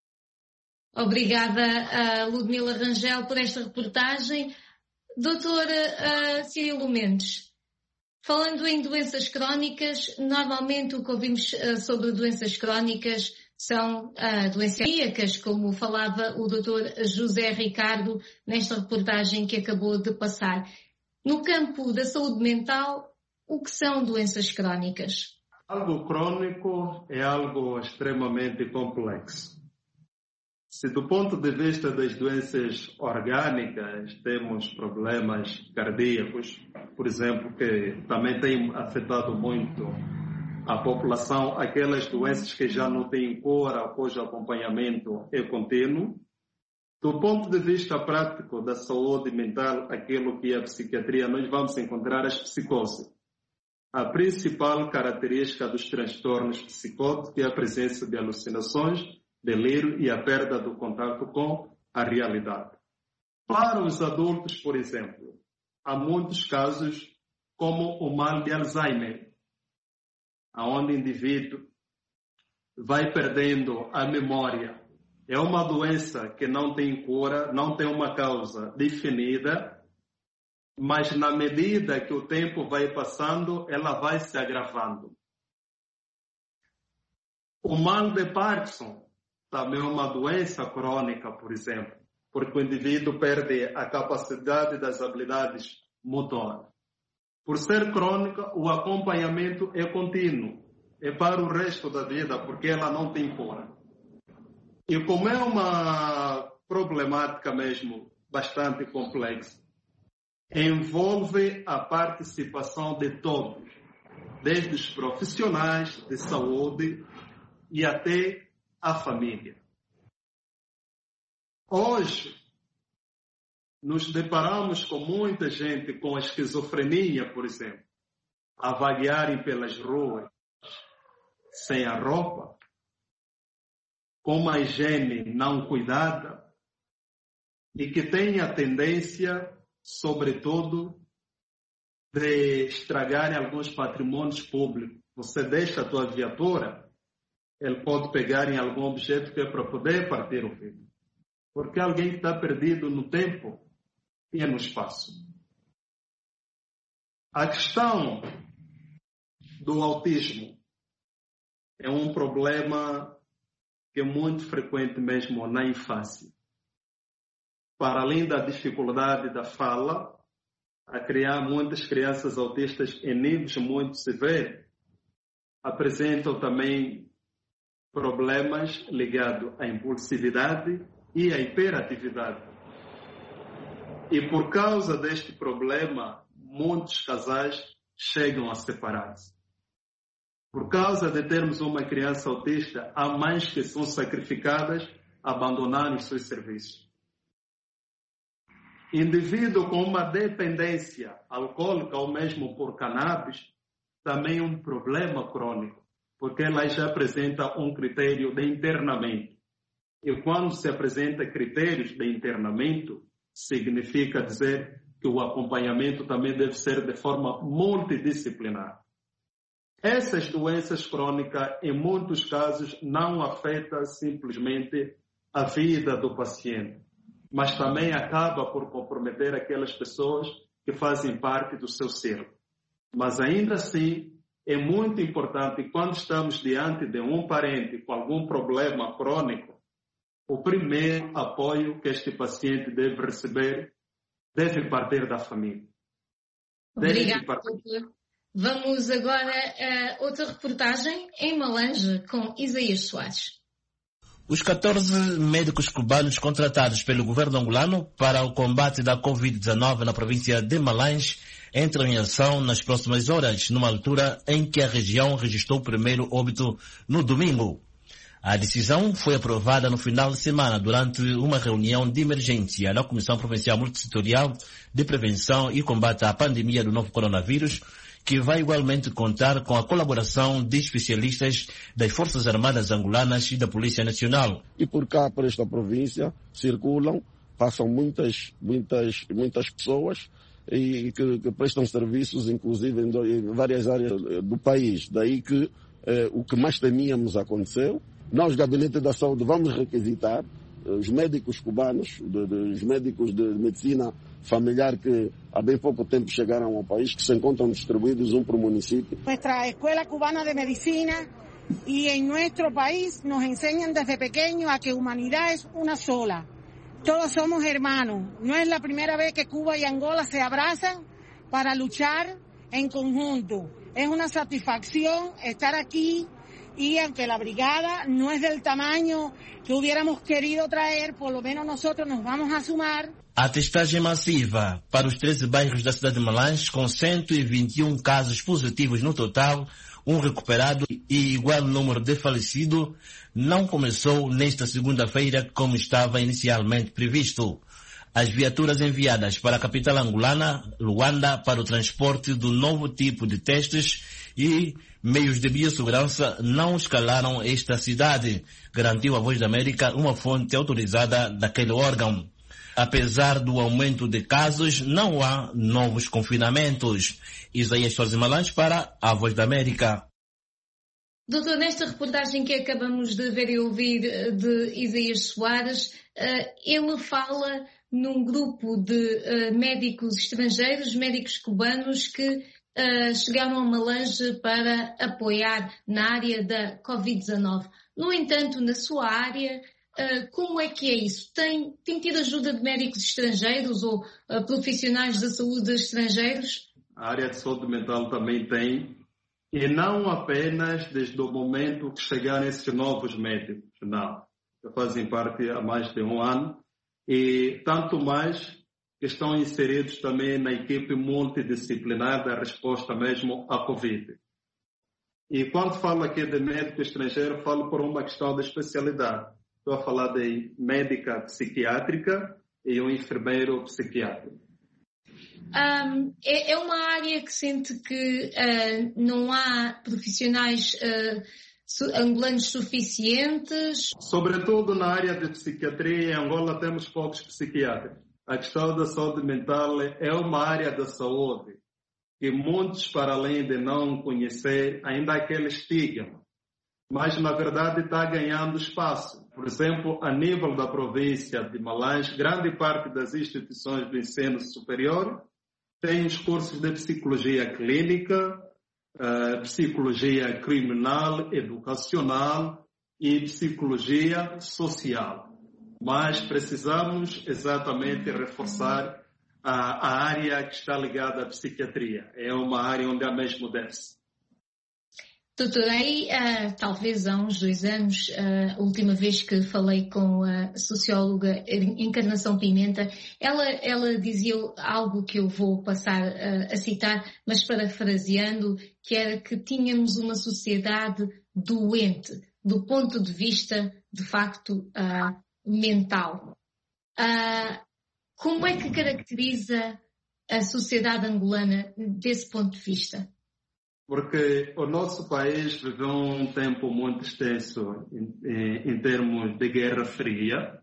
Obrigada, Ludmila Rangel, por esta reportagem. Doutora Cirilo Mendes, falando em doenças crónicas, normalmente o que ouvimos sobre doenças crónicas são doenças cardíacas, como falava o Dr. José Ricardo nesta reportagem que acabou de passar. No campo da saúde mental, o que são doenças crónicas? Algo crônico é algo extremamente complexo. Se do ponto de vista das doenças orgânicas temos problemas cardíacos, por exemplo, que também têm afetado muito a população, aquelas doenças que já não têm cura, cujo acompanhamento é contínuo. Do ponto de vista prático da saúde mental, aquilo que é a psiquiatria, nós vamos encontrar as psicoses. A principal característica dos transtornos psicóticos é a presença de alucinações, delírio e a perda do contato com a realidade. Para os adultos, por exemplo, há muitos casos como o mal de Alzheimer, onde o indivíduo vai perdendo a memória. É uma doença que não tem cura, não tem uma causa definida, mas na medida que o tempo vai passando, ela vai se agravando. O mal de Parkinson também é uma doença crônica, por exemplo, porque o indivíduo perde a capacidade das habilidades motoras. Por ser crônica, o acompanhamento é contínuo, é para o resto da vida, porque ela não tem cura. E como é uma problemática mesmo bastante complexa, envolve a participação de todos, desde os profissionais de saúde e até a família. Hoje, nos deparamos com muita gente com esquizofrenia, por exemplo, a vaguearem pelas ruas, sem a roupa, com uma higiene não cuidada e que tem a tendência, sobretudo, de estragarem alguns patrimônios públicos. Você deixa a tua viatura, ele pode pegar em algum objeto que é para poder partir o vidro. Porque alguém está perdido no tempo e no espaço. A questão do autismo é um problema que é muito frequente mesmo na infância. Para além da dificuldade da fala, a criar muitas crianças autistas em níveis muito severos apresentam também problemas ligados à impulsividade e à hiperatividade. E por causa deste problema, muitos casais chegam a separar-se. Por causa de termos uma criança autista, há mães que são sacrificadas a abandonar os seus serviços. Indivíduo com uma dependência alcoólica ou mesmo por cannabis, também é um problema crônico, porque ela já apresenta um critério de internamento. E quando se apresenta critérios de internamento, significa dizer que o acompanhamento também deve ser de forma multidisciplinar. Essas doenças crônicas, em muitos casos, não afetam simplesmente a vida do paciente, mas também acaba por comprometer aquelas pessoas que fazem parte do seu círculo. Mas ainda assim, é muito importante, quando estamos diante de um parente com algum problema crônico, o primeiro apoio que este paciente deve receber deve partir da família. Obrigada, doutor. Vamos agora a outra reportagem em Malange com Isaías Soares. Os 14 médicos cubanos contratados pelo governo angolano para o combate da Covid-19 na província de Malange entram em ação nas próximas horas, numa altura em que a região registrou o primeiro óbito no domingo. A decisão foi aprovada no final de semana durante uma reunião de emergência na Comissão Provincial Multissetorial de Prevenção e Combate à Pandemia do novo coronavírus, que vai igualmente contar com a colaboração de especialistas das Forças Armadas Angolanas e da Polícia Nacional. E por cá, por esta província, circulam, passam muitas pessoas e que prestam serviços, inclusive em várias áreas do país. Daí que o que mais temíamos aconteceu. Nós, Gabinete da Saúde, vamos requisitar os médicos cubanos, os médicos de medicina familiar que há bem pouco tempo chegaram ao país, que se encontram distribuidos por município. Nuestra Escuela Cubana de Medicina y en nuestro país nos enseñan desde pequeños a que humanidad es una sola. Todos somos hermanos. No es la primera vez que Cuba y Angola se abrazan para luchar en conjunto. Es una satisfacción estar aquí. Y aunque la brigada no es del tamaño que hubiéramos querido traer, por lo menos nosotros nos vamos a sumar. A testagem massiva para os 13 bairros da cidade de Malange, com 121 casos positivos no total, um recuperado e igual número de falecidos, não começou nesta segunda-feira como estava inicialmente previsto. As viaturas enviadas para a capital angolana, Luanda, para o transporte do novo tipo de testes e meios de biossegurança não escalaram esta cidade, garantiu a Voz da América, uma fonte autorizada daquele órgão. Apesar do aumento de casos, não há novos confinamentos. Isaías Soares de Malange para a Voz da América. Doutor, nesta reportagem que acabamos de ver e ouvir de Isaías Soares, ele fala num grupo de médicos estrangeiros, médicos cubanos que chegaram a Malange para apoiar na área da Covid-19. No entanto, na sua área, como é que é isso? Tem tido ajuda de médicos estrangeiros ou profissionais da saúde estrangeiros? A área de saúde mental também tem, e não apenas desde o momento que chegaram esses novos médicos, não. Que fazem parte há mais de um ano, e tanto mais que estão inseridos também na equipe multidisciplinar da resposta mesmo à Covid. E quando falo aqui de médico estrangeiro, falo por uma questão de especialidade. Estou a falar de médica psiquiátrica e um enfermeiro psiquiátrico. É uma área que sente que não há profissionais angolanos suficientes? Sobretudo na área de psiquiatria, em Angola temos poucos psiquiatras. A questão da saúde mental é uma área da saúde que muitos, para além de não conhecer, ainda há aquele estigma. Mas, na verdade, está ganhando espaço. Por exemplo, a nível da província de Malange, grande parte das instituições do ensino superior tem os cursos de psicologia clínica, psicologia criminal, educacional e psicologia social. Mas precisamos exatamente reforçar a área que está ligada à psiquiatria. É uma área onde há mesmo déficit. Doutor, aí talvez há uns 2 anos, a última vez que falei com a socióloga Encarnação Pimenta, ela dizia algo que eu vou passar a citar, mas parafraseando, que era que tínhamos uma sociedade doente, do ponto de vista, de facto, mental. Como é que caracteriza a sociedade angolana desse ponto de vista? Porque o nosso país viveu um tempo muito extenso em termos de Guerra Fria,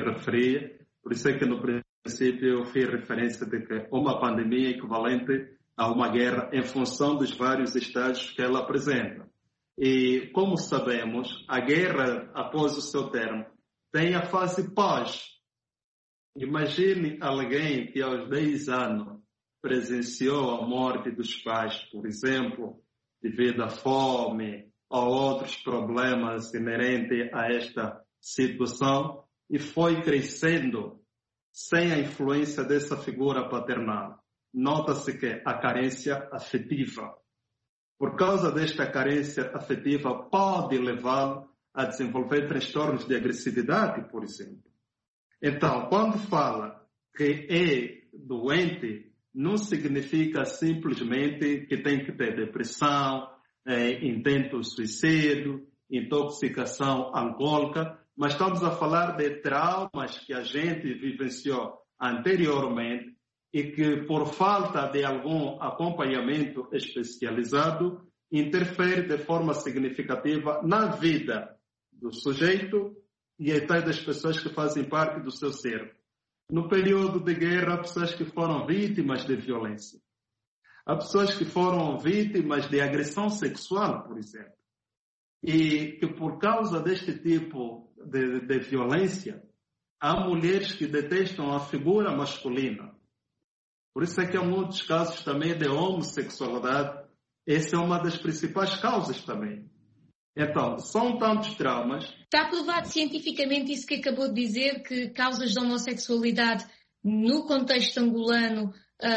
por isso é que no princípio eu fiz referência de que uma pandemia equivalente a uma guerra em função dos vários estágios que ela apresenta. E, como sabemos, a guerra, após o seu termo, tem a fase pós. Imagine alguém que aos 10 anos presenciou a morte dos pais, por exemplo, devido à fome ou outros problemas inerentes a esta situação, e foi crescendo sem a influência dessa figura paternal. Nota-se que a carência afetiva, por causa desta carência afetiva, pode levá-lo a desenvolver transtornos de agressividade, por exemplo. Então, quando fala que é doente, não significa simplesmente que tem que ter depressão, intento suicídio, intoxicação alcoólica, mas estamos a falar de traumas que a gente vivenciou anteriormente e que, por falta de algum acompanhamento especializado, interfere de forma significativa na vida do sujeito e até das pessoas que fazem parte do seu ser. No período de guerra, há pessoas que foram vítimas de violência. Há pessoas que foram vítimas de agressão sexual, por exemplo. E que por causa deste tipo de violência, há mulheres que detestam a figura masculina. Por isso é que há muitos casos também de homossexualidade. Essa é uma das principais causas também. Então, são tantos traumas. Está provado cientificamente isso que acabou de dizer, que causas de homossexualidade no contexto angolano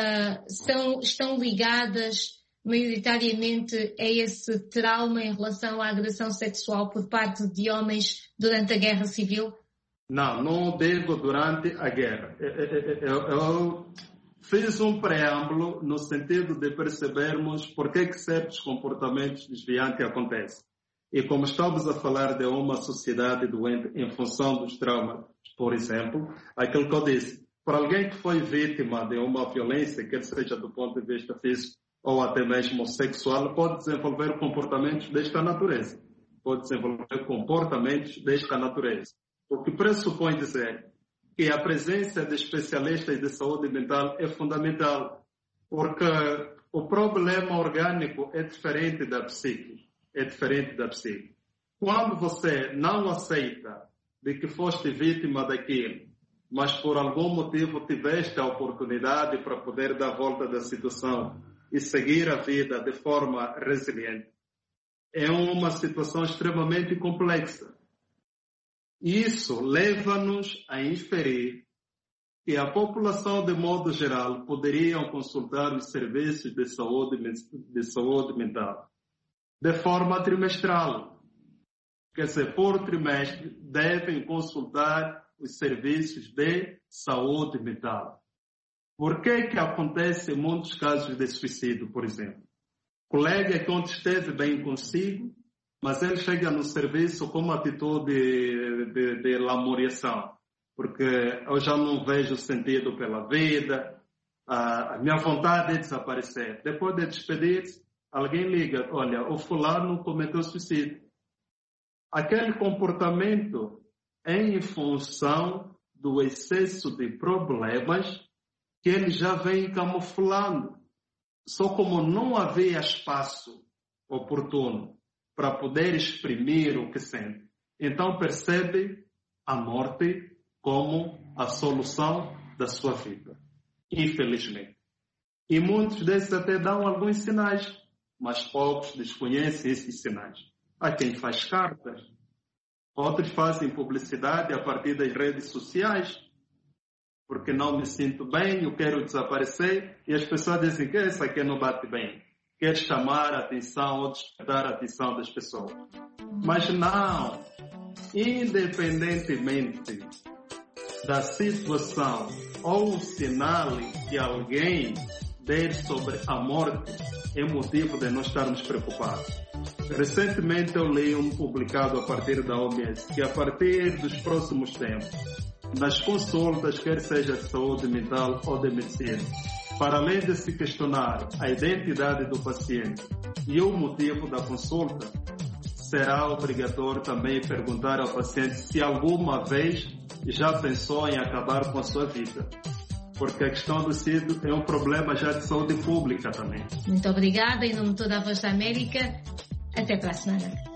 estão ligadas maioritariamente a esse trauma em relação à agressão sexual por parte de homens durante a Guerra Civil? Não digo durante a guerra. Eu fiz um preâmbulo no sentido de percebermos por que certos comportamentos desviantes acontecem. E como estamos a falar de uma sociedade doente em função dos traumas, por exemplo, aquilo que eu disse, para alguém que foi vítima de uma violência, quer seja do ponto de vista físico ou até mesmo sexual, pode desenvolver comportamentos desta natureza. O que pressupõe dizer que a presença de especialistas de saúde mental é fundamental, porque o problema orgânico é diferente da psique. Quando você não aceita de que foste vítima daquilo, mas por algum motivo tiveste a oportunidade para poder dar volta da situação e seguir a vida de forma resiliente, é uma situação extremamente complexa. Isso leva-nos a inferir que a população, de modo geral, poderiam consultar os serviços de saúde mental de forma trimestral. Quer dizer, por trimestre, devem consultar os serviços de saúde mental. Por que acontece muitos casos de suicídio, por exemplo? O colega que ontem esteve bem consigo, mas ele chega no serviço com uma atitude de lamuriação, porque eu já não vejo sentido pela vida, a minha vontade é desaparecer. Depois de despedir-se, alguém liga, olha, o fulano cometeu suicídio. Aquele comportamento é em função do excesso de problemas que ele já vem camuflando. Só como não havia espaço oportuno para poder exprimir o que sente. Então percebe a morte como a solução da sua vida. Infelizmente. E muitos desses até dão alguns sinais, mas poucos desconhecem esses sinais. Há quem faz cartas, outros fazem publicidade a partir das redes sociais, porque não me sinto bem, eu quero desaparecer, e as pessoas dizem que isso aqui não bate bem. Quer chamar a atenção ou despertar a atenção das pessoas. Mas não, independentemente da situação ou o sinal que alguém der sobre a morte, é motivo de nós estarmos preocupados. Recentemente eu li um publicado a partir da OMS que a partir dos próximos tempos, nas consultas, quer seja de saúde mental ou de medicina, para além de se questionar a identidade do paciente e o motivo da consulta, será obrigatório também perguntar ao paciente se alguma vez já pensou em acabar com a sua vida. porque a questão do SIDA é um problema já de saúde pública também. Muito obrigada, em nome de toda a Voz da América. Até para a semana.